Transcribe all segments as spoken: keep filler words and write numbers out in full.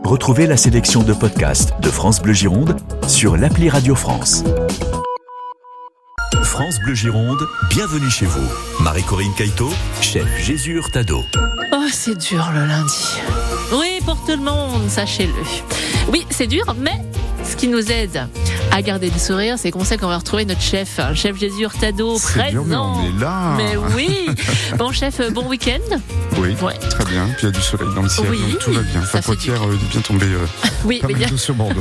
Retrouvez la sélection de podcasts de France Bleu Gironde sur l'appli Radio France. France Bleu Gironde, bienvenue chez vous. Marie-Corinne Caïto, chef Jésus Hurtado. Oh, c'est dur le lundi. Oui, pour tout le monde, sachez-le. Oui, c'est dur, mais ce qui nous aide à garder le sourire, c'est qu'on sait qu'on va retrouver notre chef, chef Jésus Hurtado, c'est présent. Dur, mais on est là. Mais oui. Bon chef, bon week-end. Oui, ouais. Très bien. Puis il y a du soleil dans le ciel, oui, donc tout va bien. Enfin, Poitiers euh, est bien tombé. Euh, oui, pas mais mal bien. Sur Bordeaux.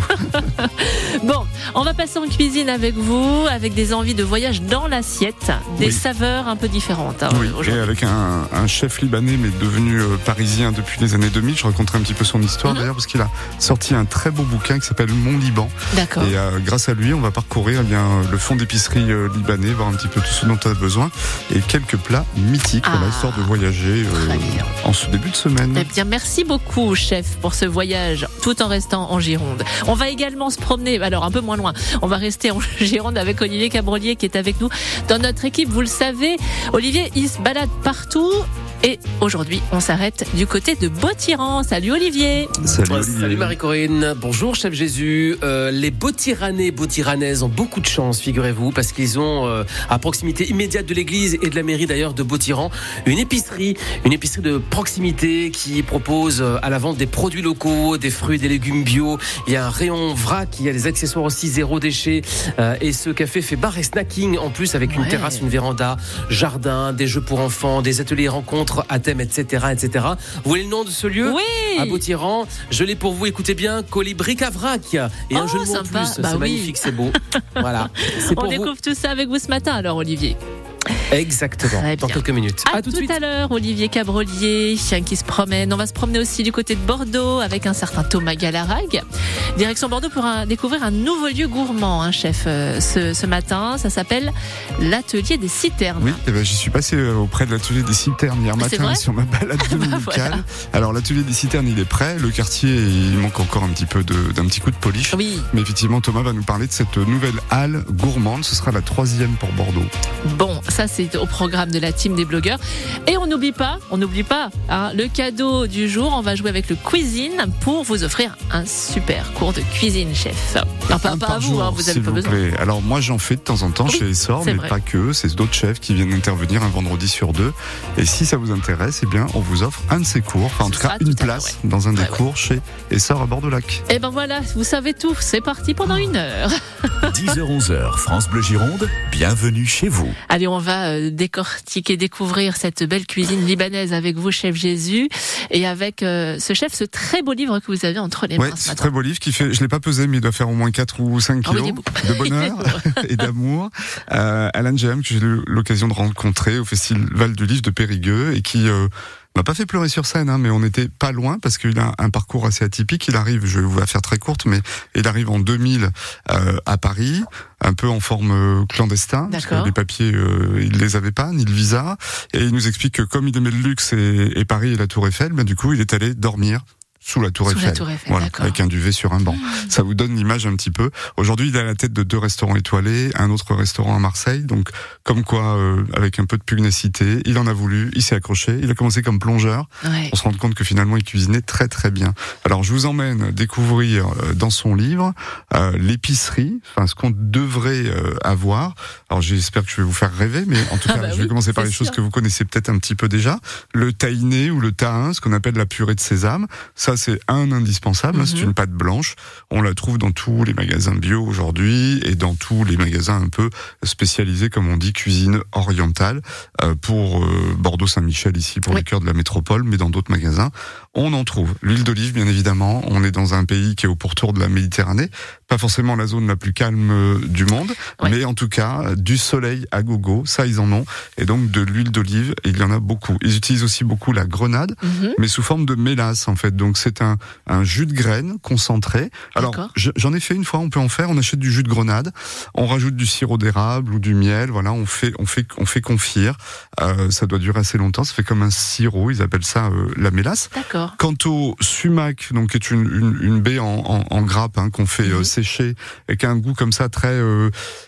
Bon, on va passer en cuisine avec vous, avec des envies de voyage dans l'assiette, des oui. saveurs un peu différentes. Hein, oui, et avec un, un chef libanais, mais devenu euh, parisien depuis les années deux mille. Je raconterai un petit peu son histoire mm-hmm. d'ailleurs, parce qu'il a sorti un très beau bouquin qui s'appelle Mon Liban. D'accord. Et euh, grâce à lui, on va parcourir eh bien, le fond d'épicerie euh, libanais, voir un petit peu tout ce dont on a besoin, et quelques plats mythiques, ah, voilà, histoire de voyager euh, en ce début de semaine. Eh bien, merci beaucoup, chef, pour ce voyage, tout en restant en Gironde. On va également se promener, alors un peu moins loin, on va rester en Gironde avec Olivier Cabrolier qui est avec nous dans notre équipe. Vous le savez, Olivier, il se balade partout. Et aujourd'hui, on s'arrête du côté de Beau-Tyran. Salut Olivier. Salut, Olivier. Salut Marie-Corinne. Bonjour chef Jésus. Euh, les Beau-Tyranais, Beau-Tyranaises ont beaucoup de chance, figurez-vous, parce qu'ils ont euh, à proximité immédiate de l'église et de la mairie d'ailleurs de Beau-Tyran une épicerie, une épicerie de proximité qui propose à la vente des produits locaux, des fruits, des légumes bio. Il y a un rayon vrac, il y a des accessoires aussi zéro déchet. Euh, et ce café fait bar et snacking en plus avec une ouais. terrasse, une véranda, jardin, des jeux pour enfants, des ateliers rencontres à thème, et cetera, et cetera. Vous voulez le nom de ce lieu ? Oui. À Beau-Tyran. Je l'ai pour vous. Écoutez bien, Colibri-Cavrac. Et oh, un jeu de mots en plus. Bah c'est oui. magnifique, c'est beau. Voilà. C'est On pour découvre vous. tout ça avec vous ce matin, alors Olivier. Exactement, dans quelques minutes. À, à tout, tout de suite. à l'heure, Olivier Cabrolier, chien qui se promène. On va se promener aussi du côté de Bordeaux avec un certain Thomas Galarrague. Direction Bordeaux pour un, découvrir un nouveau lieu gourmand, hein, chef, euh, ce, ce matin. Ça s'appelle l'Atelier des Citernes. Oui, et ben, j'y suis passé auprès de l'Atelier des Citernes hier ah, matin sur ma balade dominicale. bah, voilà. Alors l'Atelier des Citernes, il est prêt. Le quartier, il manque encore un petit peu de, d'un petit coup de polish. Oui. Mais effectivement, Thomas va nous parler de cette nouvelle halle gourmande. Ce sera la troisième pour Bordeaux. Bon, ça c'est au programme de la team des blogueurs. Et on n'oublie pas, on n'oublie pas, hein, le cadeau du jour. On va jouer avec le cuisine pour vous offrir un super cours de cuisine, chef. Alors pas, pas à vous, jour, hein, vous avez pas vous besoin. Plaît. Alors moi j'en fais de temps en temps oui, chez Essor, mais vrai. pas que. C'est d'autres chefs qui viennent intervenir un vendredi sur deux. Et si ça vous intéresse, eh bien on vous offre un de ces cours, enfin en tout cas une place ouais. dans un des ouais, cours ouais. chez Essor à Bordeaux-Lac. Et ben voilà, vous savez tout. C'est parti pendant une heure. dix heures onze heures, France Bleu Gironde, bienvenue chez vous. Allez, on va euh, décortiquer, découvrir cette belle cuisine libanaise avec vous, chef Jésus, et avec euh, ce chef, ce très beau livre que vous avez entre les mains ouais, ce ce matin. très beau livre qui fait, je l'ai pas pesé, mais il doit faire au moins quatre ou cinq kilos oh, oui, de bonheur et d'amour. Euh, Alan Jem, que j'ai eu l'occasion de rencontrer au Festival du Livre de Périgueux et qui euh, m'a pas fait pleurer sur scène, hein, mais on n'était pas loin parce qu'il a un parcours assez atypique. Il arrive, je vais vous la faire très courte, mais il arrive en deux mille euh, à Paris, un peu en forme euh, clandestin, parce que les papiers, euh, il les avait pas, ni le visa. Et il nous explique que comme il aimait le luxe et, et Paris et la Tour Eiffel, ben du coup, il est allé dormir sous la Tour sous Eiffel, la Tour Eiffel voilà, avec un duvet sur un banc. Mmh. Ça vous donne l'image un petit peu. Aujourd'hui, il est à la tête de deux restaurants étoilés, un autre restaurant à Marseille. Donc, comme quoi, euh, avec un peu de pugnacité, il en a voulu, il s'est accroché. Il a commencé comme plongeur. Ouais. On se rend compte que finalement, il cuisinait très très bien. Alors, je vous emmène découvrir euh, dans son livre euh, l'épicerie, enfin ce qu'on devrait euh, avoir. Alors, j'espère que je vais vous faire rêver, mais en tout cas, ah bah je vais oui, commencer par les sûr. choses que vous connaissez peut-être un petit peu déjà. Le tahini ou le tahin, ce qu'on appelle la purée de sésame. Ça, c'est un indispensable, mm-hmm. c'est une pâte blanche. On la trouve dans tous les magasins bio aujourd'hui et dans tous les magasins un peu spécialisés, comme on dit, cuisine orientale, euh, pour euh, Bordeaux-Saint-Michel ici, pour oui. le cœur de la métropole, mais dans d'autres magasins, on en trouve. L'huile d'olive, bien évidemment, on est dans un pays qui est au pourtour de la Méditerranée, pas forcément la zone la plus calme du monde, oui. mais en tout cas, du soleil à gogo, ça ils en ont, et donc de l'huile d'olive, il y en a beaucoup. Ils utilisent aussi beaucoup la grenade, mm-hmm. mais sous forme de mélasse en fait, donc c'est un, un jus de graines concentré. Alors D'accord. j'en ai fait une fois, on peut en faire, on achète du jus de grenade, on rajoute du sirop d'érable ou du miel, voilà, on fait on fait on fait confire, euh, ça doit durer assez longtemps, ça fait comme un sirop, ils appellent ça euh, la mélasse. D'accord. Quant au sumac, donc qui est une une, une baie en, en, en grappe hein, qu'on fait mm-hmm. euh, sécher et qui a un goût comme ça très euh,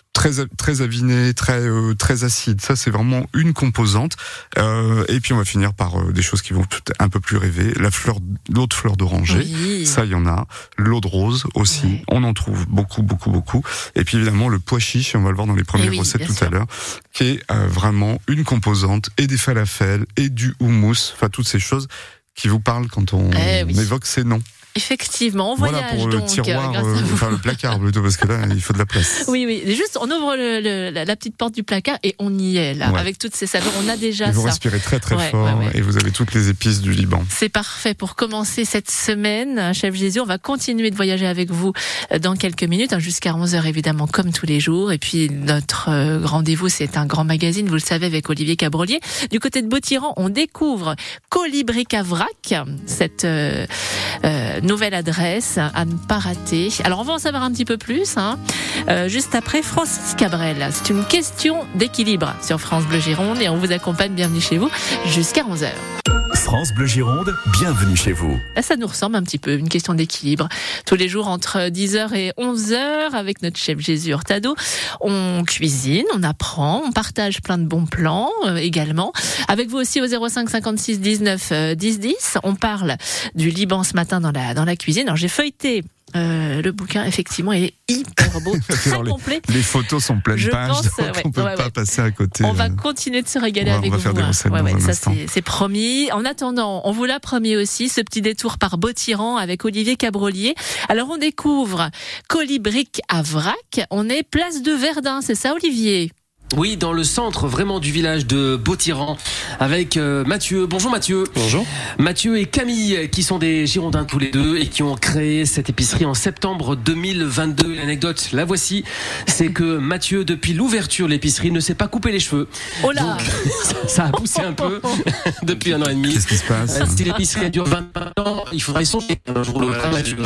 très très aviné, très euh, très acide. Ça, c'est vraiment une composante. Euh, et puis on va finir par euh, des choses qui vont un peu plus rêver. La fleur, l'eau de fleur d'oranger, Oui. ça il y en a. L'eau de rose aussi, Oui. on en trouve beaucoup beaucoup beaucoup. Et puis évidemment le pois chiche, on va le voir dans les premières Eh oui, recettes bien tout sûr. à l'heure, qui est euh, vraiment une composante et des falafels et du houmous, enfin toutes ces choses qui vous parlent quand on Eh oui. évoque ces noms. Effectivement, on Voilà voyage pour le donc tiroir, grâce à euh, vous. enfin le placard plutôt, parce que là il faut de la place. Oui, oui. Juste, on ouvre le, le, la, la petite porte du placard et on y est là, Ouais. avec toutes ces saveurs. On a déjà Et vous ça. respirez très très Ouais, fort ouais, ouais. et vous avez toutes les épices du Liban. C'est parfait pour commencer cette semaine. Chef Jésus, on va continuer de voyager avec vous dans quelques minutes, hein, jusqu'à onze heures évidemment, comme tous les jours. Et puis notre euh, rendez-vous, c'est un grand magazine, vous le savez, avec Olivier Cabrolier. Du côté de Bottiran, on découvre Colibric à Vrac, cette euh, euh, nouvelle adresse à ne pas rater. Alors on va en savoir un petit peu plus, hein, euh, juste après Francis Cabrel. C'est une question d'équilibre sur France Bleu Gironde et on vous accompagne, bienvenue chez vous, jusqu'à onze heures. France Bleu Gironde, bienvenue chez vous. Là, ça nous ressemble un petit peu, une question d'équilibre. Tous les jours entre dix heures et onze heures, avec notre chef Jésus Hurtado, on cuisine, on apprend, on partage plein de bons plans euh, également. Avec vous aussi au zéro cinq cinquante-six dix-neuf dix dix, on parle du Liban ce matin dans la, dans la cuisine. Alors j'ai feuilleté euh, le bouquin, effectivement, il est hyper beau, très Alors, les- complet. Les photos sont pleines Je pages, pense, donc ouais, on peut ouais, pas ouais. passer à côté. On va euh. continuer de se régaler On va- avec on va vous. faire des hein. recettes Ouais, dans ouais, un ça instant. c'est, c'est promis. En attendant, on vous l'a promis aussi, ce petit détour par Bottiran avec Olivier Cabrolier. Alors on découvre Colibric à Vrac. On est place de Verdun, c'est ça Olivier ? Oui, dans le centre vraiment du village de Bottiran, avec euh, Mathieu. Bonjour Mathieu. Bonjour. Mathieu et Camille, qui sont des Girondins tous les deux et qui ont créé cette épicerie en septembre deux mille vingt-deux. L'anecdote, la voici, c'est que Mathieu, depuis l'ouverture de l'épicerie, ne s'est pas coupé les cheveux. Oh là Donc, ça, ça a poussé un peu depuis un an et demi. Qu'est-ce qui se passe Euh, Si l'épicerie dure vingt ans, il faudra y songer un jour ou l'autre. hein, Mathieu.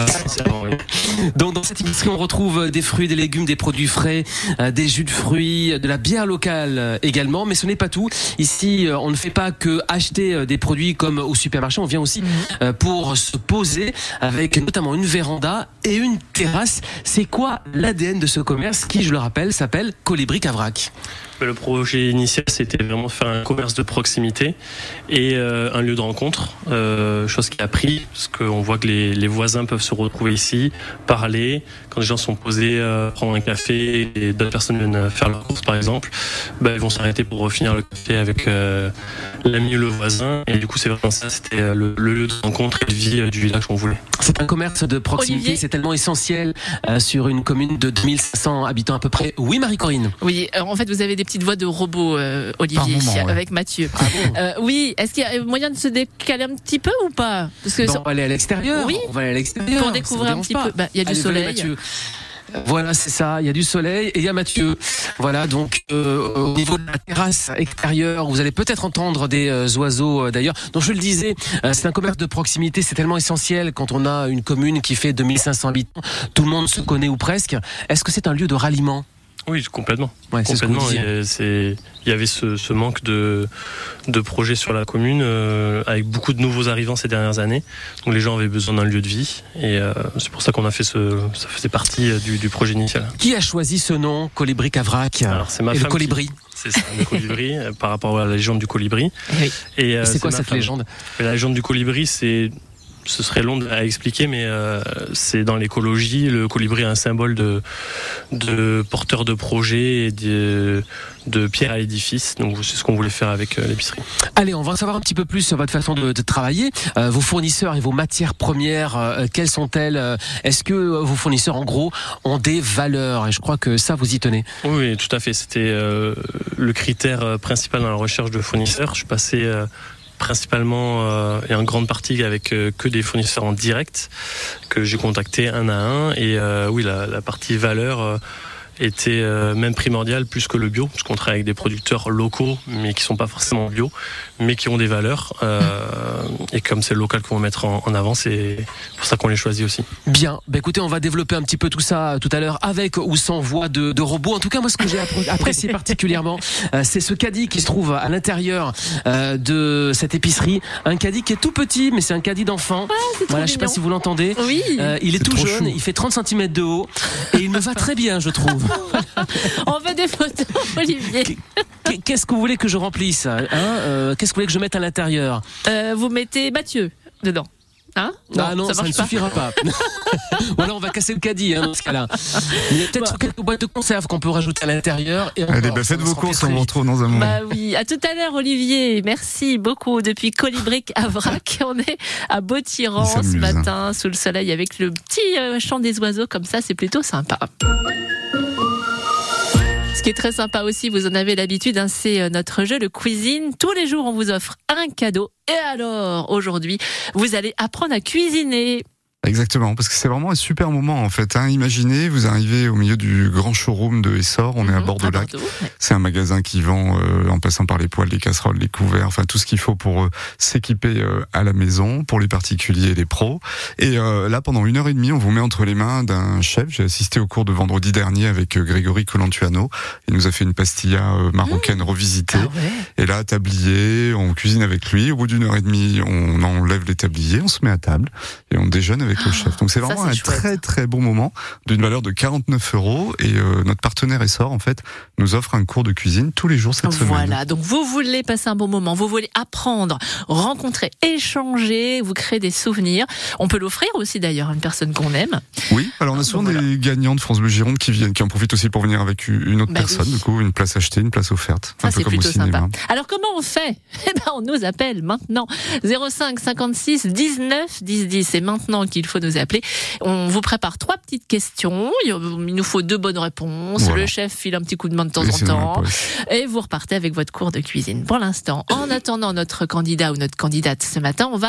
Donc dans cette épicerie, on retrouve des fruits, des légumes, des produits frais, euh, des jus de fruits, de la bière locale euh, également. Mais ce n'est pas tout. Ici, euh, on ne fait pas que acheter euh, des produits comme au supermarché. On vient aussi euh, pour se poser avec notamment une véranda et une terrasse. C'est quoi l'A D N de ce commerce qui, je le rappelle, s'appelle Colibric à Vrac? Le projet initial, c'était vraiment de faire un commerce de proximité et euh, un lieu de rencontre, euh, chose qui a pris, parce qu'on voit que les, les voisins peuvent se retrouver ici, parler, quand les gens sont posés, euh, prendre un café et d'autres personnes viennent faire leur course par exemple, ben, ils vont s'arrêter pour finir le café avec euh, l'ami ou le voisin, et du coup c'est vraiment ça, c'était le, le lieu de rencontre et de vie euh, du village qu'on voulait. C'est un commerce de proximité, Olivier. c'est tellement essentiel euh, sur une commune de deux mille cinq cents habitants à peu près. Oui, Marie-Corinne. Oui, euh, en fait vous avez des petites voix de robot, euh, Olivier, Par moment, ouais. avec Mathieu. Ah bon? Euh, oui, est-ce qu'il y a moyen de se décaler un petit peu ou pas ? Parce que Ben, ça- on va aller à l'extérieur. Oui. On va aller à l'extérieur. pour ça découvrir vous un dérange petit pas. peu, bah, il y a du Allez, venez, soleil. Mathieu. Voilà, c'est ça. Il y a du soleil et il y a Mathieu. Voilà, donc euh, au niveau de la terrasse extérieure, vous allez peut-être entendre des euh, oiseaux euh, d'ailleurs. Donc je le disais, euh, c'est un commerce de proximité. C'est tellement essentiel quand on a une commune qui fait deux mille cinq cents habitants. Tout le monde se connaît ou presque. Est-ce que c'est un lieu de ralliement? Oui, complètement. Ouais, c'est ce que vous Complètement. disiez. Et c'est- Il y avait ce, ce manque de, de projets sur la commune, euh, avec beaucoup de nouveaux arrivants ces dernières années. Donc les gens avaient besoin d'un lieu de vie, et euh, c'est pour ça qu'on a fait ce, ça faisait partie euh, du, du projet initial. Qui a choisi ce nom, Colibric à Vrac? Alors c'est ma Et le femme qui- colibri. C'est ça, le colibri, euh, par rapport à la légende du colibri. Oui. Et, euh, C'est quoi ma cette femme. légende? La légende du colibri, c'est, ce serait long à expliquer, mais euh, c'est dans l'écologie, le colibri est un symbole de, de porteur de projets et de, de pierre à l'édifice. Donc c'est ce qu'on voulait faire avec euh, l'épicerie. Allez, on va en savoir un petit peu plus sur votre façon de, de travailler. Euh, vos fournisseurs et vos matières premières, euh, quelles sont-elles? Euh, Est-ce que euh, vos fournisseurs, en gros, ont des valeurs? Et je crois que ça, vous y tenez. Oui, tout à fait. C'était euh, le critère euh, principal dans la recherche de fournisseurs. Je passais euh, principalement euh, et en grande partie avec euh, que des fournisseurs en direct que j'ai contactés un à un. Et euh, oui, la, la partie valeur euh, était euh, même primordiale plus que le bio, parce qu'on travaille avec des producteurs locaux, mais qui sont pas forcément bio, mais qui ont des valeurs. Euh, et comme c'est le local qu'on va mettre en, en avant, c'est pour ça qu'on les choisit aussi. Bien, bah écoutez, on va développer un petit peu tout ça tout à l'heure, avec ou sans voix de, de robot. En tout cas, moi, ce que j'ai appr- apprécié particulièrement, euh, c'est ce caddie qui se trouve à l'intérieur euh, de cette épicerie. Un caddie qui est tout petit, mais c'est un caddie d'enfant. c'est Voilà, trop je sais pas mignon. si vous l'entendez. Oui. Euh, il est, C'est tout trop jeune, chou. il fait trente centimètres de haut et il me va très bien, je trouve. On veut des photos, Olivier. Qu'est-ce que vous voulez que je remplisse, hein euh, Qu'est-ce que vous voulez que je mette à l'intérieur? euh, Vous mettez Mathieu dedans. Hein non, ah non, ça, ça ne pas. suffira pas. Ou alors on va casser le caddie, hein, dans ce cas-là. Il y a peut-être bah. quelques boîtes de conserve qu'on peut rajouter à l'intérieur. Et encore, Allez, bah, faites vos courses, on vous retrouve dans un moment. Bah oui, à tout à l'heure, Olivier. Merci beaucoup. Depuis Colibric à Vrac, on est à Beau-Tyran ce matin, sous le soleil, avec le petit euh, chant des oiseaux comme ça, c'est plutôt sympa. Ce qui est très sympa aussi, vous en avez l'habitude, hein, c'est notre jeu, le cuisine. Tous les jours, on vous offre un cadeau. Et alors, aujourd'hui, vous allez apprendre à cuisiner. Exactement, parce que c'est vraiment un super moment en fait. Hein. Imaginez, vous arrivez au milieu du grand showroom de Essor, on mmh, est à Bordeaux-Lac. Ouais. C'est un magasin qui vend, euh, en passant par les poêles, les casseroles, les couverts, enfin tout ce qu'il faut pour euh, s'équiper euh, à la maison, pour les particuliers et les pros. Et euh, là, pendant une heure et demie, on vous met entre les mains d'un chef. J'ai assisté au cours de vendredi dernier avec euh, Grégory Colantuano. Il nous a fait une pastilla euh, marocaine mmh. revisitée. Ah ouais. Et là, tablier, on cuisine avec lui. Au bout d'une heure et demie, on enlève les tabliers, on se met à table et on déjeune avec le chef. Donc c'est vraiment ça, c'est un chouette. très très bon moment d'une valeur de quarante-neuf euros et euh, notre partenaire Essor en fait nous offre un cours de cuisine tous les jours cette voilà, semaine. Voilà, donc vous voulez passer un bon moment, vous voulez apprendre, rencontrer, échanger, vous créer des souvenirs. On peut l'offrir aussi d'ailleurs à une personne qu'on aime. Oui, alors on a souvent donc, des voilà. gagnants de France Bleu Gironde qui viennent, qui en profitent aussi pour venir avec une autre bah personne, oui. du coup une place achetée, une place offerte. Ça, un peu c'est comme plutôt au cinéma. Sympa. Alors comment on fait? Eh ben on nous appelle maintenant zéro cinq cinquante-six dix-neuf dix dix. C'est maintenant qu'il faut nous appeler. On vous prépare trois petites questions. Il nous faut deux bonnes réponses. Voilà. Le chef file un petit coup de main de temps et en temps. Et vous repartez avec votre cours de cuisine. Pour l'instant, en attendant notre candidat ou notre candidate ce matin, on va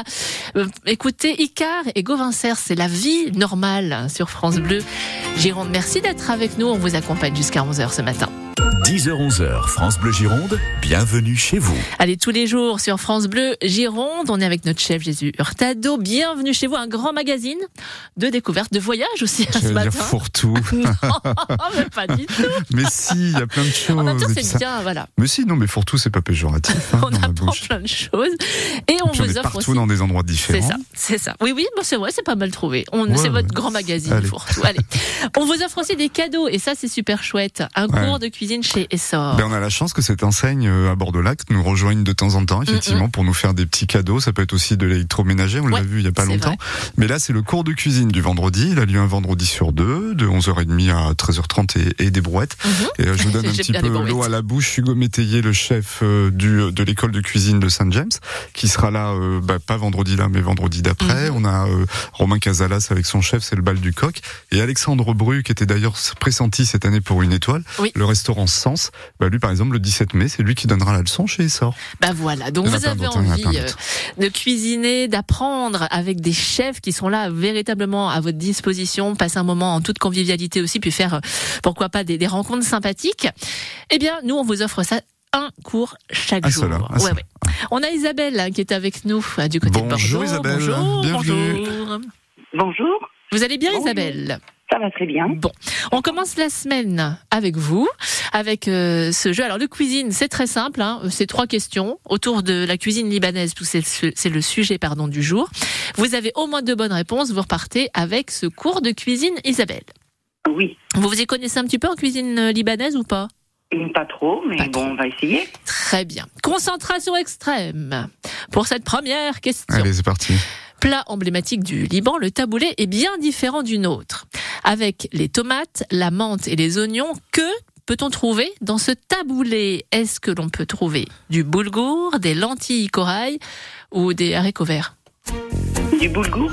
écouter Icare et Gauvincer. C'est la vie normale sur France Bleu Gironde. Merci d'être avec nous. On vous accompagne jusqu'à onze heures ce matin. dix heures onze heures, France Bleu Gironde, bienvenue chez vous. Allez, tous les jours sur France Bleu Gironde, on est avec notre chef Jésus Hurtado. Bienvenue chez vous, un grand magazine de découverte, de voyage aussi Je ce vais matin. dire fourre-tout. Non, mais pas du tout. Mais si, il y a plein de choses. En même temps, c'est bien, voilà. Mais si, non, mais fourre-tout, c'est pas péjoratif. Hein, on apprend plein de choses. Et on Et puis vous on est offre partout aussi... dans des endroits différents. C'est ça, c'est ça. Oui, oui, bon, c'est vrai, c'est pas mal trouvé. On... Ouais, c'est votre ouais. grand magazine, Allez. fourre-tout. Allez. On vous offre aussi des cadeaux, et ça, c'est super chouette. Un ouais. cours de cuisine chez Essor. Ben, on a la chance que cette enseigne à Bordeaux-Lac nous rejoigne de temps en temps, effectivement, mm-hmm. pour nous faire des petits cadeaux. Ça peut être aussi de l'électroménager, on ouais, l'a vu il y a pas longtemps. Vrai. Mais là, c'est le cours de cuisine du vendredi. Il a lieu un vendredi sur deux, de onze heures trente à treize heures trente et, et des brouettes. Mm-hmm. Et euh, je vous donne un petit peu l'eau à la bouche. Hugo Métayer, le chef euh, du, de l'école de cuisine de Saint-James, qui sera là, euh, bah, pas vendredi là, mais vendredi d'après. Mm-hmm. On a euh, Romain Casalas avec son chef, c'est le bal du coq. Et Alexandre Bru, qui était d'ailleurs pressenti cette année pour une étoile. Oui. Le restaurant Sens, bah, lui, par exemple, le dix-sept mai, c'est lui qui donnera la leçon chez Essor. Bah voilà, donc vous avez envie euh, de cuisiner, d'apprendre avec des chefs qui sont là véritablement à votre disposition, passer un moment en toute convivialité aussi, puis faire, pourquoi pas, des, des rencontres sympathiques. Eh bien, nous, on vous offre ça. Un cours chaque à jour. Cela, ouais, ouais. On a Isabelle hein, qui est avec nous du côté bonjour, de Bordeaux. Isabelle. Bonjour Bienvenue. Bonjour. Bonjour. Vous allez bien, bonjour. Isabelle? Ça va très bien. Bon, on commence la semaine avec vous, avec euh, ce jeu. Alors, le cuisine, c'est très simple. Hein, c'est trois questions autour de la cuisine libanaise. C'est, c'est le sujet, pardon, du jour. Vous avez au moins deux bonnes réponses. Vous repartez avec ce cours de cuisine, Isabelle. Oui. Vous vous y connaissez un petit peu en cuisine libanaise ou pas? Pas trop, mais pas bon, trop. On va essayer. Très bien. Concentration extrême pour cette première question. Allez, c'est parti. Plat emblématique du Liban, le taboulé est bien différent du nôtre. Avec les tomates, la menthe et les oignons, que peut-on trouver dans ce taboulé? Est-ce que l'on peut trouver du boulgour, des lentilles corail ou des haricots verts? Du boulgour?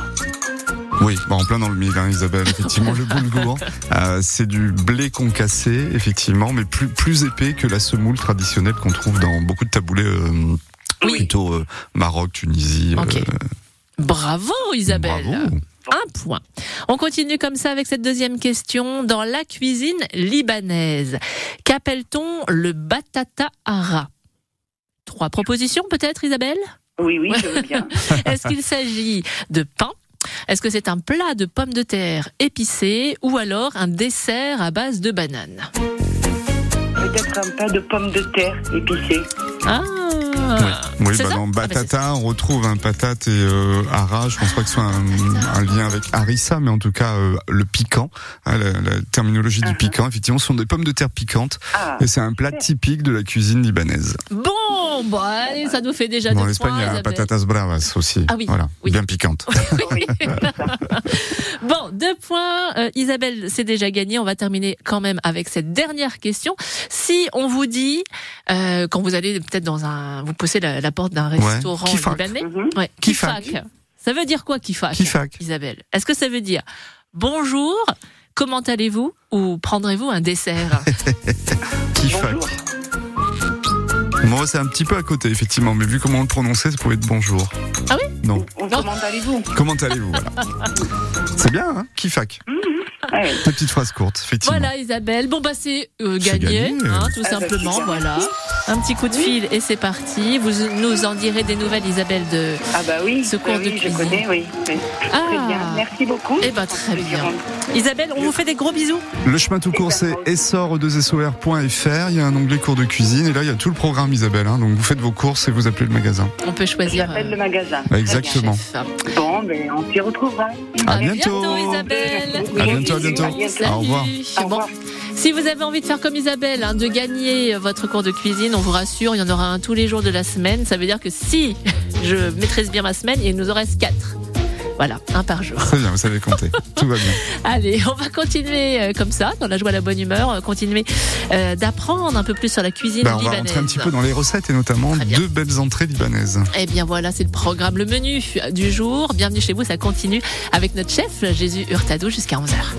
Oui, bon, en plein dans le mille, hein, Isabelle. Effectivement, le boulgour, euh, c'est du blé concassé, effectivement, mais plus plus épais que la semoule traditionnelle qu'on trouve dans beaucoup de taboulés, euh, oui. plutôt euh, Maroc, Tunisie. Okay. Euh... Bravo, Isabelle. Bravo. Un point. On continue comme ça avec cette deuxième question. Dans la cuisine libanaise, qu'appelle-t-on le batata hara? Trois propositions peut-être, Isabelle? Oui, oui, je veux bien. Est-ce qu'il s'agit de pain? Est-ce que c'est un plat de pommes de terre épicées ou alors un dessert à base de bananes? Peut-être un plat de pommes de terre épicées. Ah, Oui, oui c'est bah ça dans Ah, bah, c'est Batata, on retrouve un patate et euh, hara. Je pense pas que ce soit un, un lien avec harissa, mais en tout cas euh, le piquant. Hein, la, la terminologie du Uh-huh. piquant, effectivement, ce sont des pommes de terre piquantes. Ah, Et c'est un plat typique de la cuisine libanaise. Bon, bon, allez, ça nous fait déjà Bon, en deux Espagne, points, il y a Isabelle. patatas bravas aussi. Ah oui, Voilà, oui. bien piquante. Oui. Bon, deux points. Euh, Isabelle, c'est déjà gagné. On va terminer quand même avec cette dernière question. Si on vous dit, euh, quand vous allez peut-être dans un, vous poussez la, la porte d'un restaurant Kifak. libanais, mhm. ouais, Kifak. kifak. Ça veut dire quoi kifak, Kifak. Isabelle? Est-ce que ça veut dire bonjour, comment allez-vous, ou prendrez-vous un dessert? Kifak. Bonjour. Moi, c'est un petit peu à côté, effectivement, mais vu comment on le prononçait, ça pouvait être bonjour. Ah oui? Non. Ou Non. comment allez-vous? Comment allez-vous, voilà. C'est bien, hein, Kifak. Ouais. La petite phrase courte, effectivement. Voilà Isabelle. Isabelle, bon bah c'est euh, C'est gagné, gagné, hein, euh. tout Ah, bah, simplement, super. voilà. Un petit coup de fil et c'est parti. Vous nous en direz des nouvelles, Isabelle, de... Ah bah oui, Ce cours bah de oui, je cuisine. connais, oui. Oui. Ah. Très bien, merci beaucoup. Eh ben très bien. Jérôme. Isabelle, on vous fait des gros bisous. Le chemin tout court, c'est essor deux s o r point f r. Il y a un onglet cours de cuisine et là, il y a tout le programme, Isabelle. Hein, donc, vous faites vos courses et vous appelez le magasin. On peut choisir. J'appelle euh, le magasin. Exactement. chef. Bon, ben on s'y retrouvera. À À bientôt. Isabelle. À bientôt, à bientôt. À bientôt. Salut. Au revoir. Au Bon, revoir. si vous avez envie de faire comme Isabelle, hein, de gagner votre cours de cuisine, on vous rassure, il y en aura un tous les jours de la semaine. Ça veut dire que si je maîtrise bien ma semaine, il nous en reste quatre. Voilà, un par jour. Très bien, vous savez compter. Tout va bien. Allez, on va continuer euh, comme ça, dans la joie, la bonne humeur, euh, continuer euh, d'apprendre un peu plus sur la cuisine Bah, on va libanaise. rentrer un petit peu dans les recettes et notamment Très bien. deux belles entrées libanaises. Eh bien voilà, c'est le programme, le menu du jour. Bienvenue chez vous, ça continue avec notre chef Jésus Hurtado jusqu'à onze heures.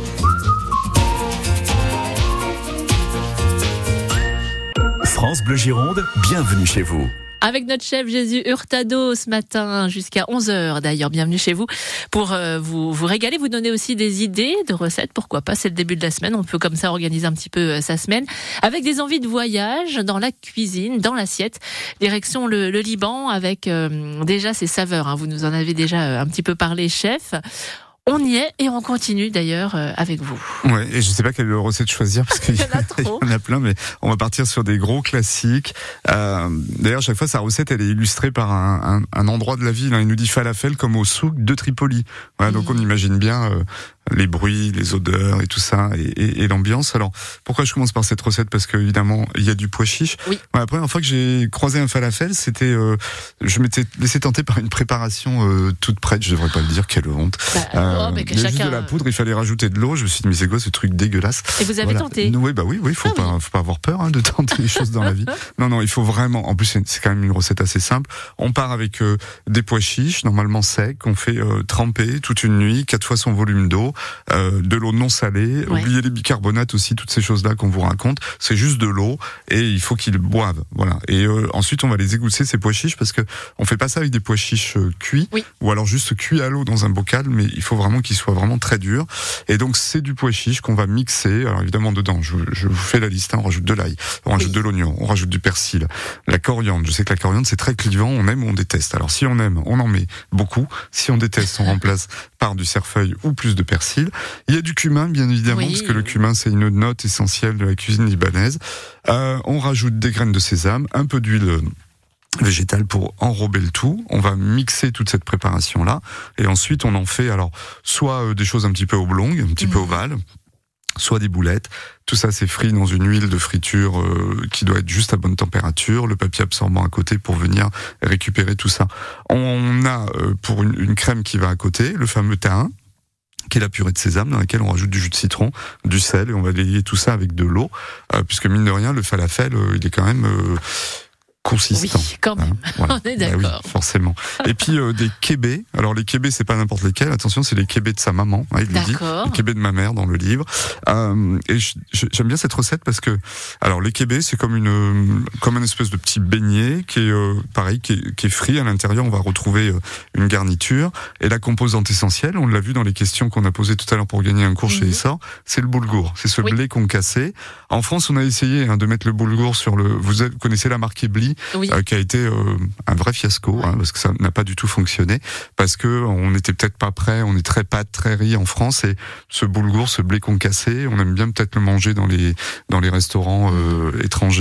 France Bleu Gironde, bienvenue chez vous. Avec notre chef Jésus Hurtado ce matin jusqu'à onze heures d'ailleurs. Bienvenue chez vous pour euh, vous, vous régaler, vous donner aussi des idées de recettes. Pourquoi pas, c'est le début de la semaine. On peut comme ça organiser un petit peu euh, sa semaine avec des envies de voyage dans la cuisine, dans l'assiette. Direction le, le Liban avec euh, déjà ses saveurs. Hein. Vous nous en avez déjà euh, un petit peu parlé, chef. On y est et on continue d'ailleurs euh, avec vous. Ouais, et je sais pas quelle recette choisir parce qu'il Il y en a trop. il y en a plein, mais on va partir sur des gros classiques. Euh, d'ailleurs, chaque fois, sa recette, elle est illustrée par un, un, un endroit de la ville. Hein. Il nous dit falafel comme au souk de Tripoli. Voilà, donc Mhm. on imagine bien euh, les bruits, les odeurs et tout ça, et, et, et l'ambiance. Alors, pourquoi je commence par cette recette? Parce que évidemment, il y a du pois chiche. Oui. Ouais, la première fois que j'ai croisé un falafel, c'était, euh, je m'étais laissé tenter par une préparation euh, toute prête. Je devrais pas le dire, quelle honte. Bah, Euh, oh, mais que il y a juste chacun- de la poudre, il fallait rajouter de l'eau. Je me suis dit, mais c'est quoi ce truc dégueulasse? Et vous avez Voilà. tenté. Oui, bah oui, oui, faut Ah pas, faut pas avoir peur hein, de tenter les choses dans la vie. Non, non, il faut vraiment. En plus, c'est c'est quand même une recette assez simple. On part avec euh, des pois chiches, normalement secs, qu'on fait euh, tremper toute une nuit, quatre fois son volume d'eau, euh, de l'eau non salée. Ouais. Oubliez les bicarbonates aussi, toutes ces choses-là qu'on vous raconte. C'est juste de l'eau et il faut qu'ils boivent. Voilà. Et euh, ensuite, on va les égousser ces pois chiches parce que on fait pas ça avec des pois chiches euh, cuits, Oui. ou alors juste cuits à l'eau dans un bocal, mais il faut vraiment qu'ils soient vraiment très durs. Et donc c'est du pois chiche qu'on va mixer. Alors évidemment dedans, je, je vous fais la liste. Hein, on rajoute de l'ail, on rajoute Oui. de l'oignon, on rajoute du persil, la coriandre. Je sais que la coriandre c'est très clivant. On aime ou on déteste. Alors si on aime, on en met beaucoup. Si on déteste, on remplace par du cerfeuil ou plus de persil. Il y a du cumin bien évidemment Oui. parce que le cumin c'est une note essentielle de la cuisine libanaise. Euh, on rajoute des graines de sésame, un peu d'huile euh, végétale pour enrober le tout. On va mixer toute cette préparation là et ensuite on en fait alors soit euh, des choses un petit peu oblongues, un petit peu Mhm. ovales, soit des boulettes. Tout ça c'est frit dans une huile de friture euh, qui doit être juste à bonne température, le papier absorbant à côté pour venir récupérer tout ça. On a euh, pour une, une crème qui va à côté, le fameux tahin, qui est la purée de sésame dans laquelle on rajoute du jus de citron, du sel et on va lier tout ça avec de l'eau, euh, puisque mine de rien le falafel euh, il est quand même euh, consistant. Oui, quand même. Hein, voilà. On est Bah oui, d'accord. forcément. Et puis euh, des kébés. Alors les kébés c'est pas n'importe lesquels. Attention, c'est les kébés de sa maman. Hein, il le dit. D'accord. Les kébés de ma mère dans le livre. Euh, et je- je- j'aime bien cette recette parce que alors les kébés c'est comme une comme une espèce de petit beignet qui est euh, pareil qui est, qui est frit à l'intérieur. On va retrouver euh, une garniture et la composante essentielle. On l'a vu dans les questions qu'on a posées tout à l'heure pour gagner un cours chez Mhm. Essor. C'est le boulgour. C'est ce Oui. blé qu'on cassait. En France, on a essayé hein, de mettre le boulgour sur le. Vous avez- connaissez la marque Ebli, Oui. euh, qui a été euh, un vrai fiasco, Ouais. hein, parce que ça n'a pas du tout fonctionné, parce que on n'était peut-être pas prêt, on est très pâte, très riz en France, et ce boulgour, ce blé concassé, on aime bien peut-être le manger dans les dans les restaurants euh, étrangers, mais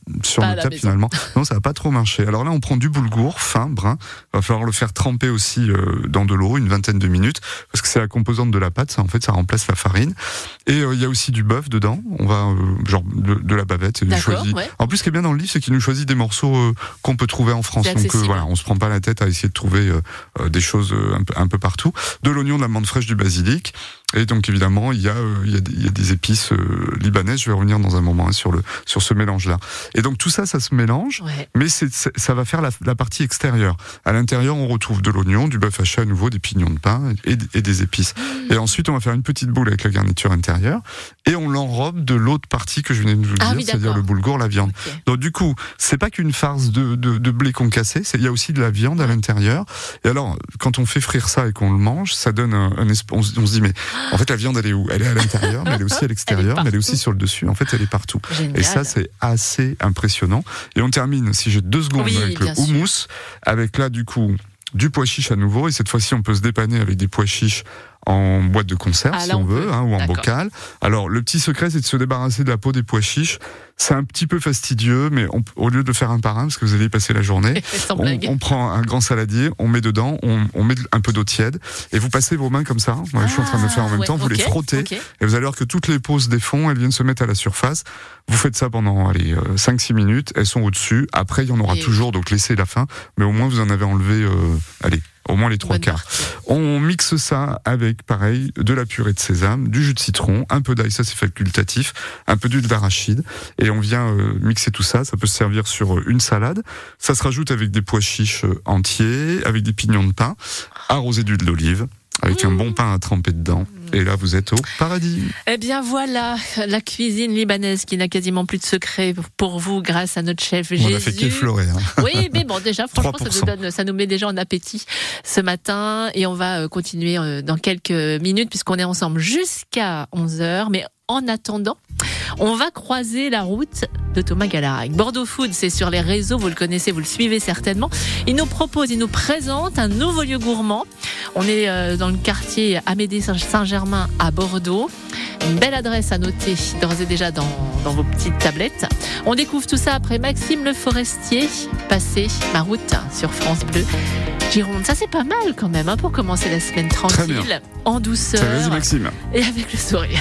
sur Pas à nos la tables maison. finalement. Non, ça va pas trop marcher. Alors là, on prend du boulgour fin, brun. Il va falloir le faire tremper aussi euh, dans de l'eau une vingtaine de minutes parce que c'est la composante de la pâte. Ça, en fait, ça remplace la farine. Et il euh, y a aussi du bœuf dedans. On va euh, genre de, de la bavette. Il D'accord, choisit. ouais. En plus, ce qui est bien dans le livre, c'est qu'il nous choisit des morceaux euh, qu'on peut trouver en France. C'est Donc euh, accessible. voilà, on se prend pas la tête à essayer de trouver euh, euh, des choses euh, un, peu, un peu partout. De l'oignon, de la menthe fraîche, du basilic. Et donc évidemment, il y a euh, il y a, des- il y a des épices euh, libanaises. Je vais revenir dans un moment hein, sur le sur ce mélange-là. Et donc tout ça, ça se mélange. Ouais. Mais c'est, c'est- ça va faire la, la partie extérieure. À l'intérieur, on retrouve de l'oignon, du bœuf haché à nouveau, des pignons de pain et, et des épices. Et ensuite, on va faire une petite boule avec la garniture intérieure et on l'enrobe de l'autre partie que je venais de vous Ah dire, oui, c'est-à-dire d'accord. le boulgour, la viande. Ok. Donc du coup, c'est pas qu'une farce de, de, de blé concassé, c'est, il y a aussi de la viande à l'intérieur. Et alors, quand on fait frire ça et qu'on le mange, ça donne un, un esp- on, se- on se dit mais en fait la viande elle est où ? Elle est à l'intérieur, mais elle est aussi à l'extérieur, mais elle est aussi partout. sur le dessus. En fait, elle est partout. Génial. Et ça, c'est assez impressionnant. Et on termine, si j'ai deux secondes, Oui, avec le bien sûr. houmous, avec là, du coup, du pois chiche à nouveau. Et cette fois-ci, on peut se dépanner avec des pois chiches en boîte de conserve, Ah, si là, on on veut, peut. hein, ou en D'accord. bocal. Alors, le petit secret, c'est de se débarrasser de la peau des pois chiches. C'est un petit peu fastidieux, mais on, au lieu de le faire un par un, parce que vous allez y passer la journée, Sans on, blague. on prend un grand saladier, on met dedans, on, on met un peu d'eau tiède, et vous passez vos mains comme ça. Moi, je suis en train de le faire en même Ah, temps. Vous ouais, les ok, frottez. ok. Et vous allez voir que toutes les peaux se défont, elles viennent se mettre à la surface. Vous faites ça pendant allez, euh, cinq six minutes, elles sont au-dessus. Après, il y en aura Et- toujours, donc laissez la fin. Mais au moins, vous en avez enlevé, euh, allez, au moins les trois Bonne quarts. partie. On mixe ça avec, pareil, de la purée de sésame, du jus de citron, un peu d'ail, ça c'est facultatif, un peu d'huile d'arachide. Et on vient euh, mixer tout ça. Ça peut se servir sur euh, une salade. Ça se rajoute avec des pois chiches euh, entiers, avec des pignons de pain, arrosé d'huile d'olive, avec un bon pain à tremper dedans. Et là, vous êtes au paradis. Eh bien voilà, la cuisine libanaise qui n'a quasiment plus de secret pour vous grâce à notre chef Jésus. On a fait qu'effleurer. Hein. Oui, mais bon, déjà, franchement, ça trois pour nous, cent. donne, ça nous met déjà en appétit ce matin. Et on va euh, continuer euh, dans quelques minutes puisqu'on est ensemble jusqu'à onze heures. Mais en attendant, on va croiser la route de Thomas Galarrague. Bordeaux Food, c'est sur les réseaux, vous le connaissez, vous le suivez certainement. Il nous propose, il nous présente un nouveau lieu gourmand. On est euh, dans le quartier Amédée Saint-Germain à Bordeaux. Une belle adresse à noter d'ores et déjà dans, dans vos petites tablettes. On découvre tout ça après Maxime Le Forestier, Passer ma route sur France Bleu Gironde. Ça c'est pas mal quand même hein, pour commencer la semaine tranquille, bien. en Ça douceur vas-y, Maxime. et avec le sourire.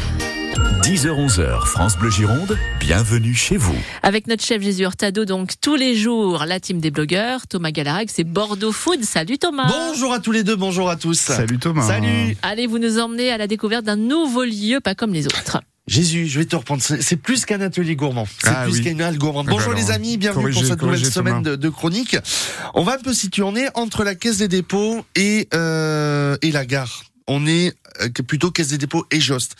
dix heures onze heures, France Bleu Gironde, bienvenue chez vous. Avec notre chef Jésus Hurtado, donc tous les jours, la team des blogueurs, Thomas Galarrague, c'est Bordeaux Food. Salut Thomas. Bonjour à tous les deux, bonjour à tous. Salut Thomas. Salut. Allez, vous nous emmenez à la découverte d'un nouveau lieu, pas comme les autres. Jésus, je vais te reprendre. C'est c'est plus qu'un atelier gourmand. C'est Ah plus oui. qu'une halle gourmande. Eh ben Bonjour alors, les amis, bienvenue corrigez, pour cette nouvelle corrigez, semaine Thomas. de, de chronique. On va un peu situer, on est entre la caisse des dépôts et, euh, et la gare. On est euh, plutôt caisse des dépôts et Jost.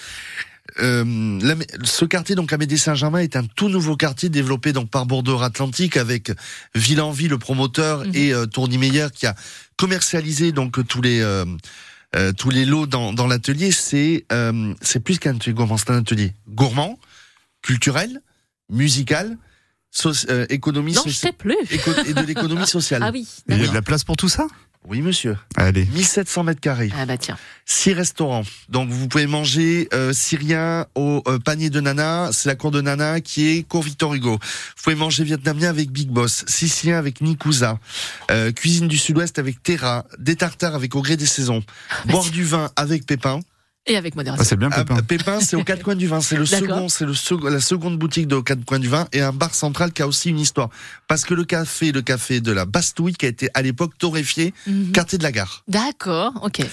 Euh, la- ce quartier, donc Amédée Saint-Germain, est un tout nouveau quartier développé donc par Bordeaux Atlantique avec Ville en Vie, le promoteur, Mhm. et euh, Tourny Meyer qui a commercialisé donc tous les euh, euh, tous les lots dans, dans l'atelier. C'est euh, c'est plus qu'un atelier gourmand, c'est un atelier gourmand, culturel, musical, soci- euh, économie Non, je sociale sais plus. et de l'économie sociale. Ah oui. Il y a d'accord. de la place pour tout ça ? Oui, monsieur. Allez. mille sept cents mètres carrés. Ah bah tiens. Six restaurants. Donc vous pouvez manger euh, syrien au euh, panier de Nana, c'est la cour de Nana qui est cour Victor Hugo. Vous pouvez manger vietnamien avec Big Boss, sicilien avec Nikusa, euh, cuisine du Sud-Ouest avec Terra, des tartares avec Au gré des saisons, boire du vin avec Pépin. Et avec Ah, modération. c'est bien Ah, Pépin. Pépin, c'est aux quatre coins du vin, c'est le D'accord. second, c'est le second, la seconde boutique de aux quatre coins du vin et un bar central qui a aussi une histoire. Parce que le café, le café de la Bastouille qui a été à l'époque torréfié, Mhm. quartier de la Gare. D'accord, ok.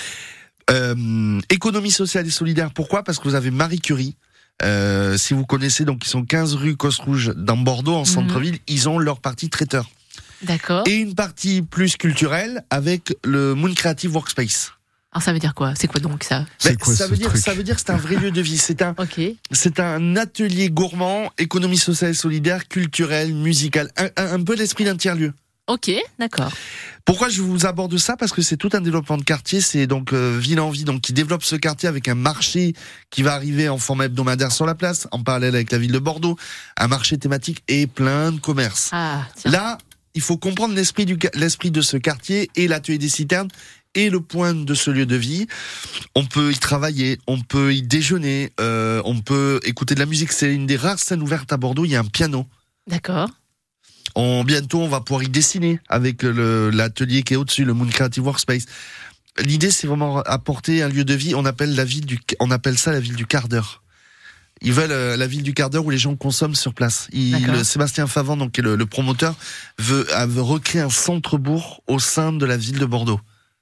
Euh, économie sociale et solidaire. Pourquoi ? Parce que vous avez Marie Curie. Euh, si vous connaissez, donc ils sont quinze rue Cosse Rouge dans Bordeaux, en centre-ville. Ils ont leur partie traiteur D'accord. et une partie plus culturelle avec le Moon Creative Workspace. Alors ça veut dire quoi? C'est quoi donc ça? C'est Ben, quoi ça ce veut dire, truc ça veut dire que c'est un vrai lieu de vie. C'est un, Ok. c'est un atelier gourmand, économie sociale et solidaire, culturel, musical, un, un, un peu l'esprit d'un tiers lieu. Ok, d'accord. Pourquoi je vous aborde ça ? Parce que c'est tout un développement de quartier. C'est donc euh, Ville en Vie, donc qui développe ce quartier avec un marché qui va arriver en format hebdomadaire sur la place, en parallèle avec la ville de Bordeaux, un marché thématique et plein de commerces. Ah, tiens. Là, il faut comprendre l'esprit du l'esprit de ce quartier et l'atelier des citernes et le point de ce lieu de vie. On peut y travailler, on peut y déjeuner, euh, on peut écouter de la musique. C'est une des rares scènes ouvertes à Bordeaux. Il y a un piano. D'accord. On, bientôt, on va pouvoir y dessiner avec le, l'atelier qui est au-dessus, le Moon Creative Workspace. L'idée, c'est vraiment apporter un lieu de vie. On appelle la ville du, on appelle ça la ville du quart d'heure. Ils veulent euh, la ville du quart d'heure où les gens consomment sur place. Il, le, Sébastien Favant, donc qui est le, le promoteur, veut, veut recréer un centre-bourg au sein de la ville de Bordeaux.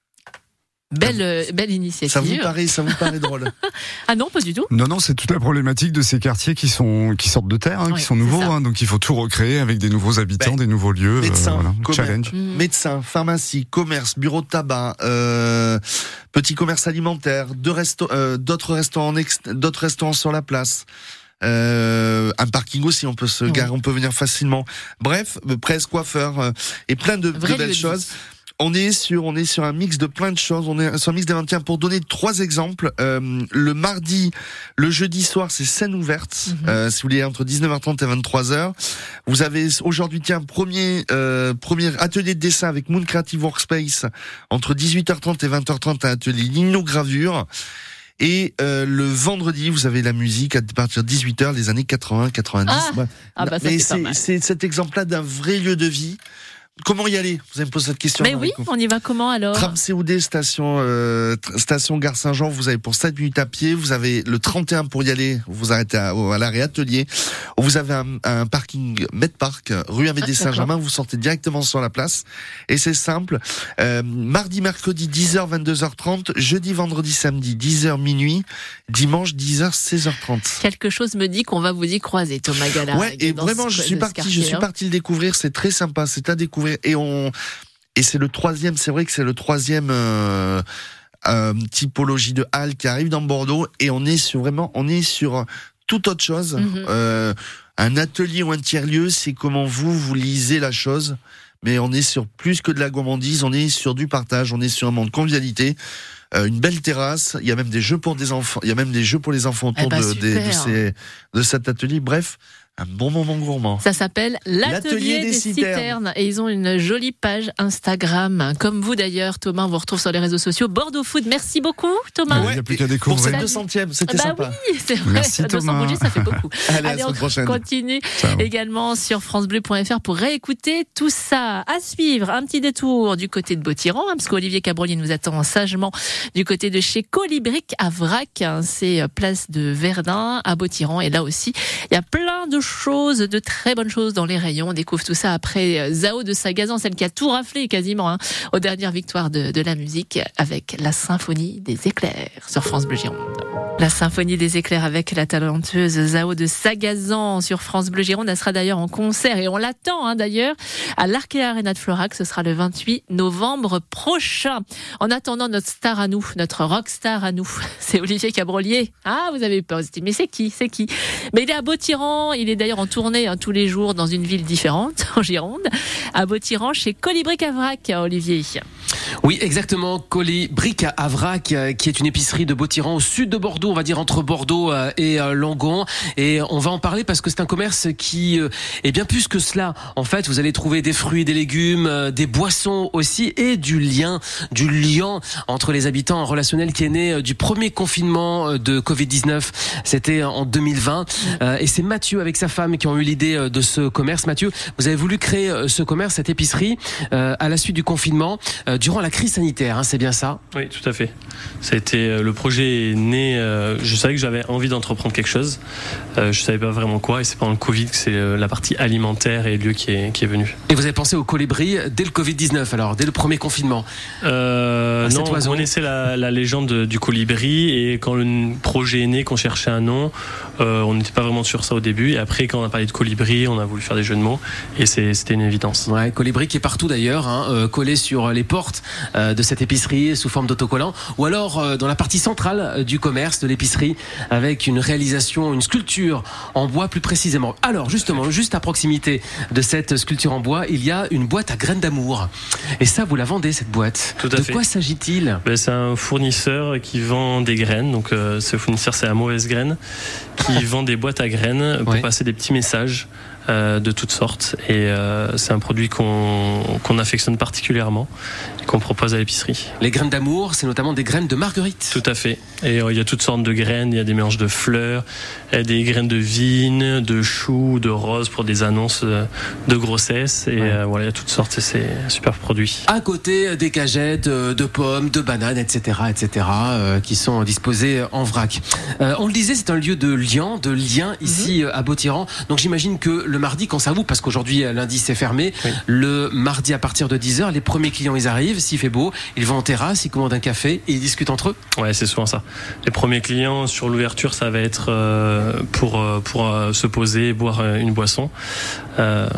Belle, euh, belle initiative. Ça vous paraît, ça vous paraît drôle? Ah non, pas du tout. Non, non, c'est toute la problématique de ces quartiers qui sont qui sortent de terre, hein, oui, qui sont nouveaux. Hein, donc il faut tout recréer avec des nouveaux habitants, ben, des nouveaux lieux. Médecins, euh, voilà, commerce, challenge. Mmh. Médecins, pharmacie, commerce, bureau de tabac, euh, petit commerce alimentaire, deux resto- euh, d'autres restaurants, ex- d'autres restaurants sur la place. Euh, un parking aussi, on peut se garer, on peut venir facilement. Bref, presse, coiffeur euh, et plein de, de belles choses. On est sur, on est sur un mix de plein de choses. On est sur un mix d'événements. Tiens, pour donner trois exemples, euh, le mardi, le jeudi soir, c'est scène ouverte. Mm-hmm. Euh, si vous voulez, entre dix-neuf heures trente et vingt-trois heures. Vous avez aujourd'hui, tiens, premier, euh, premier atelier de dessin avec Moon Creative Workspace entre dix-huit heures trente et vingt heures trente, un atelier linogravure. Et euh, le vendredi, vous avez la musique à partir de dix-huit heures, les années quatre-vingts, quatre-vingt-dix. Ah, ouais. ah bah ça, mais c'est, pas c'est, mal. c'est cet exemple-là d'un vrai lieu de vie. Comment y aller? Vous allez me poser cette question. Mais oui, on y va comment alors? Tram C O D, station, euh, station Gare Saint-Jean, vous avez pour sept minutes à pied. Vous avez le trente et un pour y aller, vous vous arrêtez à, à l'arrêt atelier. Vous avez un, un parking Medpark, rue Amédée ah, Saint-Germain, vous sortez directement sur la place. Et c'est simple. Euh, mardi, mercredi, dix heures, vingt-deux heures trente. Jeudi, vendredi, samedi, dix heures, minuit. Dimanche, dix heures, seize heures trente. Quelque chose me dit qu'on va vous y croiser, Thomas Gallard. Ouais, et vraiment, ce, je suis parti, je suis parti le découvrir. C'est très sympa, c'est à découvrir. Et on, et c'est le troisième, c'est vrai que c'est le troisième, euh, euh, typologie de halle qui arrive dans Bordeaux. Et on est sur vraiment, on est sur toute autre chose. Mm-hmm. Euh, un atelier ou un tiers-lieu, c'est comment vous, vous lisez la chose. Mais on est sur plus que de la gourmandise, on est sur du partage, on est sur un moment de convivialité. Euh, une belle terrasse, il y a même des jeux pour des enfants, il y a même des jeux pour les enfants autour eh bah, de, de, de, ces, de cet atelier. Bref, un bon moment gourmand. Ça s'appelle l'Atelier, l'Atelier des, des citernes. citernes. Et ils ont une jolie page Instagram. Comme vous d'ailleurs, Thomas, on vous retrouve sur les réseaux sociaux. Bordeaux Food, merci beaucoup, Thomas. Il n'y a plus qu'à découvrir. Pour cette deux centième, c'était bah sympa. Oui, c'est vrai. Merci deux cents Thomas. bougies, ça fait beaucoup. Allez, Allez, à la on prochaine. continue Ciao. Également sur francebleu point f r pour réécouter tout ça. À suivre, un petit détour du côté de Bottiran, hein, parce qu'Olivier Cabrolier nous attend sagement du côté de chez Colibric à Vrac. Hein, c'est place de Verdun à Bottiran. Et là aussi, il y a plein de choses, de très bonnes choses dans les rayons. On découvre tout ça après Zao de Sagazan, celle qui a tout raflé quasiment hein, aux dernières victoires de, de la musique avec la Symphonie des éclairs sur France Bleu Gironde. La Symphonie des éclairs avec la talentueuse Zao de Sagazan sur France Bleu Gironde. Elle sera d'ailleurs en concert et on l'attend hein, d'ailleurs à l'Arkea Arena de Florac. Ce sera le vingt-huit novembre prochain. En attendant, notre star à nous, notre rockstar à nous, c'est Olivier Cabrolier. Ah, vous avez peur, vous dites, mais c'est qui, c'est qui? Mais il est à Bottiran. Il est d'ailleurs en tournée hein, tous les jours dans une ville différente en Gironde. À Bottiran chez Colibric à Vrac, Olivier. Oui, exactement. Colibric à Vrac, qui est une épicerie de Bottiran au sud de Bordeaux, on va dire entre Bordeaux et Langon. Et on va en parler parce que c'est un commerce qui est bien plus que cela. En fait, vous allez trouver des fruits, des légumes, des boissons aussi et du lien, du lien entre les habitants, un relationnel qui est né du premier confinement de covid dix-neuf. C'était en deux mille vingt. Et c'est Mathieu avec sa femme qui ont eu l'idée de ce commerce. Mathieu, vous avez voulu créer ce commerce, cette épicerie, à la suite du confinement, durant la crise sanitaire, hein, c'est bien ça? Oui, tout à fait. Ça a été, le projet est né, euh, je savais que j'avais envie d'entreprendre quelque chose, euh, je savais pas vraiment quoi, et c'est pendant le Covid que c'est euh, la partie alimentaire et lieu qui est, qui est venue. Et vous avez pensé au colibri dès le covid dix-neuf, alors, dès le premier confinement? euh, Non, on connaissait la, la légende du colibri, et quand le projet est né, qu'on cherchait un nom, euh, on n'était pas vraiment sûr ça au début, et après quand on a parlé de colibri, on a voulu faire des jeux de mots, et c'est, c'était une évidence. Ouais, colibri qui est partout d'ailleurs, hein, euh, collé sur les portes euh, de cette épicerie sous forme d'autocollant, ou alors euh, dans la partie centrale du commerce, de l'épicerie, avec une réalisation, une sculpture en bois plus précisément. Alors justement, juste à proximité de cette sculpture en bois, il y a une boîte à graines d'amour. Et ça, vous la vendez, cette boîte. Tout à de fait. quoi s'agit-il? Ben, c'est un fournisseur qui vend des graines, donc euh, ce fournisseur c'est la mauvaise graine, qui vend des boîtes à graines pour ouais. passer des petits messages euh, de toutes sortes. Et euh, c'est un produit qu'on, qu'on affectionne particulièrement et qu'on propose à l'épicerie. Les graines d'amour, c'est notamment des graines de marguerite. Tout à fait. Et euh, il y a toutes sortes de graines. Il y a des mélanges de fleurs, il y a des graines de vigne, de choux, de roses pour des annonces de grossesse. Et ouais. euh, voilà, il y a toutes sortes. Et c'est un super produit. À côté des cagettes, de pommes, de bananes, et cetera, et cetera, euh, qui sont disposées en vrac. Euh, on le disait, c'est un lieu de lien, de lien ici mm-hmm. à Bauthiran. Donc j'imagine que le mardi, quand ça vous, parce qu'aujourd'hui lundi c'est fermé, oui. le mardi à partir de dix heures, les premiers clients ils arrivent, s'il fait beau, ils vont en terrasse, ils commandent un café et ils discutent entre eux. Ouais, c'est souvent ça. Les premiers clients sur l'ouverture, ça va être euh, pour euh, pour euh, se poser, boire euh, une boisson, euh,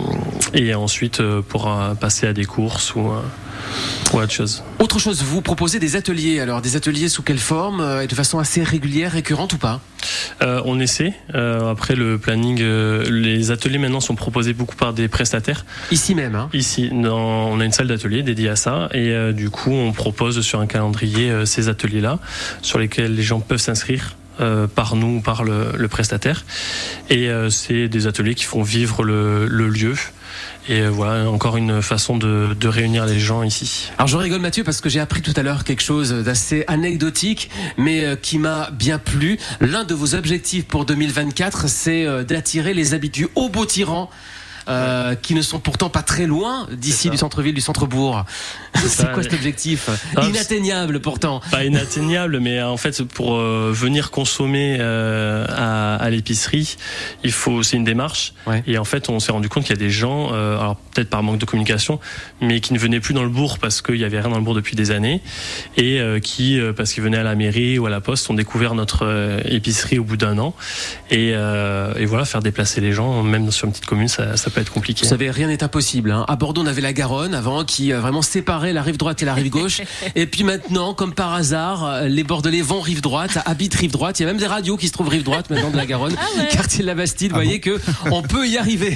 et ensuite euh, pour euh, passer à des courses ou euh, ou autre chose. Autre chose, vous proposez des ateliers. Alors des ateliers sous quelle forme euh, et de façon assez régulière, récurrente ou pas? euh, On essaie. Euh, après le planning, euh, les ateliers maintenant sont proposés beaucoup par des prestataires. Ici même. Hein. Ici, dans, on a une salle d'atelier dédiée à ça et euh, du coup on propose sur un calendrier euh, ces ateliers-là, sur lesquels les gens peuvent s'inscrire. Euh, par nous, par le, le prestataire, et euh, c'est des ateliers qui font vivre le, le lieu. Et euh, voilà, encore une façon de, de réunir les gens ici. Alors je rigole Mathieu parce que j'ai appris tout à l'heure quelque chose d'assez anecdotique, mais euh, qui m'a bien plu. L'un de vos objectifs pour deux mille vingt-quatre, c'est euh, d'attirer les habitués au Bauthiran. Euh, qui ne sont pourtant pas très loin d'ici du centre-ville, du centre-bourg. C'est, c'est quoi cet objectif? ah, Inatteignable pourtant. Pas inatteignable, mais en fait pour euh, venir consommer euh, à, à l'épicerie, il faut c'est une démarche. Ouais. Et en fait, on s'est rendu compte qu'il y a des gens, euh, alors peut-être par manque de communication, mais qui ne venaient plus dans le bourg parce qu'il y avait rien dans le bourg depuis des années, et euh, qui, euh, parce qu'ils venaient à la mairie ou à la poste, ont découvert notre euh, épicerie au bout d'un an. Et, euh, et voilà, faire déplacer les gens, même sur une petite commune, ça, ça peut être compliqué. Vous savez, rien n'est impossible. Hein. À Bordeaux, on avait la Garonne avant, qui euh, vraiment séparait la rive droite et la rive gauche. Et puis maintenant, comme par hasard, les Bordelais vont rive droite, habitent rive droite. Il y a même des radios qui se trouvent rive droite maintenant de la Garonne, ah ouais. quartier de la Bastide. Vous ah voyez bon que on peut y arriver.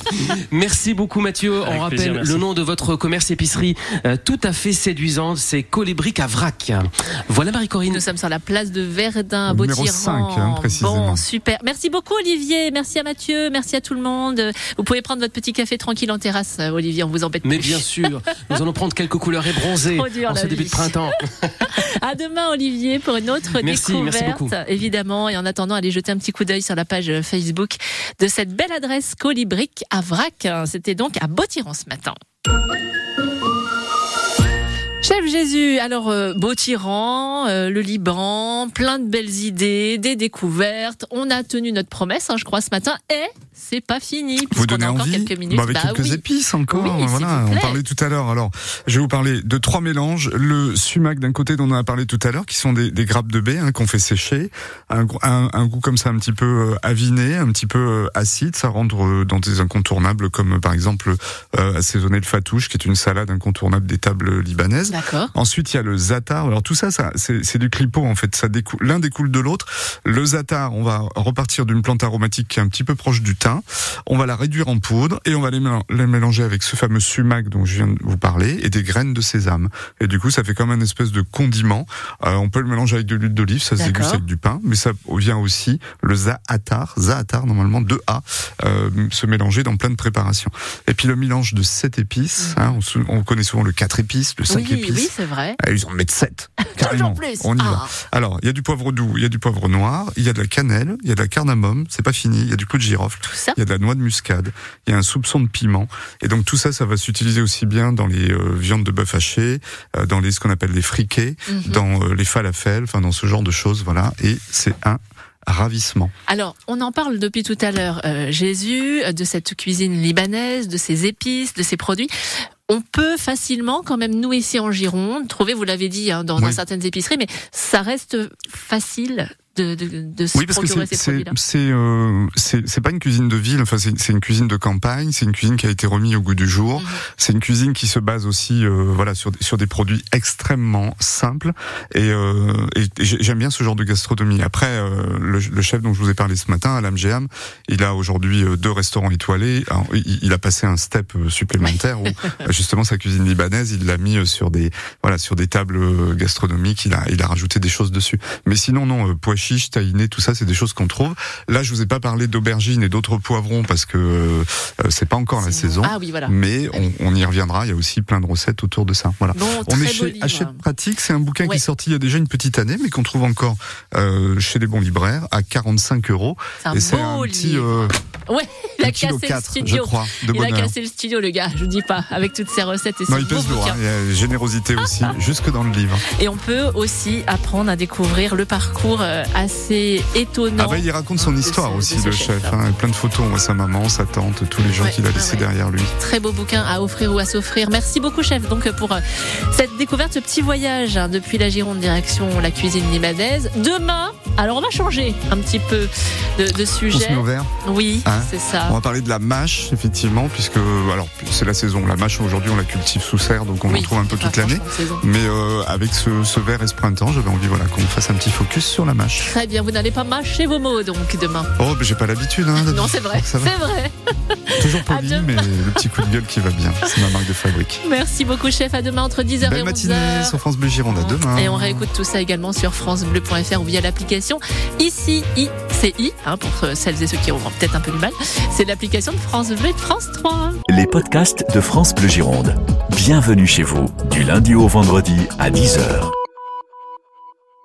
Merci beaucoup, Mathieu. Avec on rappelle plaisir, le nom de votre commerce épicerie euh, tout à fait séduisante, c'est Colibric à Vrac. Voilà Marie-Corinne. Nous sommes sur la place de Verdun à Bauthiran. Numéro cinq, hein, précisément. Bon, super. Merci beaucoup Olivier. Merci à Mathieu. Merci à tout le monde. Vous pouvez prendre votre petit café tranquille en terrasse, Olivier, on vous embête plus. Mais bien sûr, nous allons prendre quelques couleurs et bronzer en ce début de printemps. À demain Olivier pour une autre merci, découverte, merci beaucoup. Évidemment. Et en attendant, allez jeter un petit coup d'œil sur la page Facebook de cette belle adresse Colibric à Vrac. C'était donc à Bauthiran ce matin. Chef Jésus, alors euh, Bauthiran, euh, le Liban, plein de belles idées, des découvertes. On a tenu notre promesse, hein, je crois, ce matin, et c'est pas fini. Vous donnez a encore envie quelques minutes. bah avec bah, quelques oui. épices encore. Oui, voilà, on parlait tout à l'heure. Alors, je vais vous parler de trois mélanges. Le sumac d'un côté dont on a parlé tout à l'heure, qui sont des, des grappes de baie hein, qu'on fait sécher, un, un, un goût comme ça un petit peu euh, aviné, un petit peu euh, acide. Ça rentre euh, dans des incontournables comme euh, par exemple euh, assaisonner le fatouche, qui est une salade incontournable des tables libanaises. D'accord. Ensuite, il y a le za'atar. Alors tout ça, ça c'est, c'est du clipot en fait. Ça découle, l'un découle de l'autre. Le za'atar, on va repartir d'une plante aromatique qui est un petit peu proche du thym. On va la réduire en poudre et on va les, mél- les mélanger avec ce fameux sumac dont je viens de vous parler et des graines de sésame. Et du coup, ça fait comme un espèce de condiment. Euh, on peut le mélanger avec de l'huile d'olive, ça se D'accord. déguste avec du pain, mais ça vient aussi le za'atar, za'atar normalement deux A, euh, se mélanger dans plein de préparations. Et puis le mélange de sept épices, mmh. hein, on, on connaît souvent le quatre épices, le cinq oui, épices. Oui, c'est vrai. Ah, ils en mettent sept. Carrément. Plus. On y ah. va. Alors, il y a du poivre doux, il y a du poivre noir, il y a de la cannelle, il y a de la cardamome, c'est pas fini, il y a du clou de girofle, il y a de la noix de muscade, il y a un soupçon de piment. Et donc tout ça, ça va s'utiliser aussi bien dans les euh, viandes de bœuf haché, euh, dans les ce qu'on appelle les friquets, mm-hmm. dans euh, les falafels, enfin dans ce genre de choses, voilà. Et c'est un ravissement. Alors, on en parle depuis tout à l'heure, euh, Jésus, de cette cuisine libanaise, de ses épices, de ses produits. On peut facilement, quand même, nous ici en Gironde, trouver, vous l'avez dit, hein, dans, oui. dans certaines épiceries, mais ça reste facile de, de, de se oui, parce procurer que c'est, ces produits-là. C'est, euh, c'est, c'est pas une cuisine de ville, enfin, c'est, c'est une cuisine de campagne, c'est une cuisine qui a été remise au goût du jour, mmh. c'est une cuisine qui se base aussi, euh, voilà, sur, sur des produits extrêmement simples, et, euh, et j'aime bien ce genre de gastronomie. Après, euh, le, le chef dont je vous ai parlé ce matin, Alam Jeham, il a aujourd'hui deux restaurants étoilés, alors, il, il a passé un step supplémentaire où, justement, sa cuisine libanaise, il l'a mis sur des, voilà, sur des tables gastronomiques, il a, il a rajouté des choses dessus. Mais sinon, non, pois chiches, chiches, tahini, tout ça, c'est des choses qu'on trouve. Là, je vous ai pas parlé d'aubergines et d'autres poivrons parce que euh, c'est pas encore la Sinon... saison. Ah oui, voilà. Mais on, on y reviendra. Il y a aussi plein de recettes autour de ça. Voilà. Bon, on est très beau chez livre. Hachette Pratique. C'est un bouquin Ouais. qui est sorti il y a déjà une petite année, mais qu'on trouve encore euh, chez les bons libraires à quarante-cinq euros. C'est un Et c'est beau un petit, livre. euh, Ouais, il a un kilo cassé quatre, le je studio. crois, de Il a bonheur. cassé le studio, le gars, je vous dis pas, avec toutes ses recettes et Non, ses il beaux pèse lourd. bouquins. Hein. Il y a générosité aussi, jusque dans le livre. Et on peut aussi apprendre à découvrir le parcours euh, assez étonnant. Ah bah, il raconte son de histoire ce- aussi, de ce le chef, chef. là. Hein. Plein de photos, on voit sa maman, sa tante, tous les gens Ouais, qu'il a ouais, laissés ouais. derrière lui. Très beau bouquin à offrir ou à s'offrir. Merci beaucoup, chef, donc pour euh, cette découverte, ce petit voyage hein, depuis la Gironde direction la cuisine libanaise. Demain, alors on va changer un petit peu de, de On se sujet. met au vert. Oui, Hein c'est ça. On va parler de la mâche, effectivement, puisque alors c'est la saison. La mâche aujourd'hui, on la cultive sous serre, donc on Oui, en trouve un peu pas toute l'année. franchement de saison. Mais euh, avec ce, ce verre et ce printemps, j'avais envie voilà qu'on fasse un petit focus sur la mâche. Très bien, vous n'allez pas mâcher vos mots donc demain. Oh, mais j'ai pas l'habitude. Hein, Non, c'est vrai, Ça c'est va. vrai. Toujours À poli, demain. mais le petit coup de gueule qui va bien. C'est ma marque de fabrique. Merci beaucoup, chef. À demain entre dix heures et Belle onze matinée heures. sur France Bleu Gironde. À demain. Et on réécoute tout ça également sur francebleu point f r ou via l'application Ici, I, C I, hein, pour celles et ceux qui auront peut-être un peu du mal. C'est l'application de France Bleu et de France trois. Les podcasts de France Bleu Gironde. Bienvenue chez vous, du lundi au vendredi à dix heures.